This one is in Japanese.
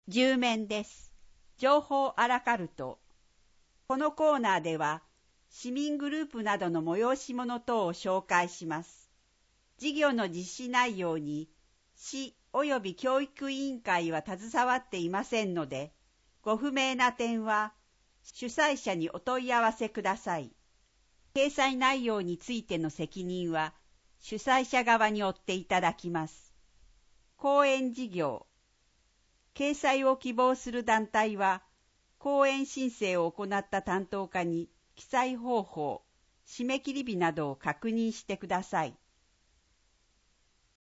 10面です。情報アラカルト。このコーナーでは、市民グループなどの催し物等を紹介します。事業の実施内容に、市及び教育委員会は携わっていませんので、ご不明な点は、主催者にお問い合わせください。掲載内容についての責任は、主催者側に負っていただきます。講演事業。掲載を希望する団体は、講演申請を行った担当課に記載方法、締め切り日などを確認してください。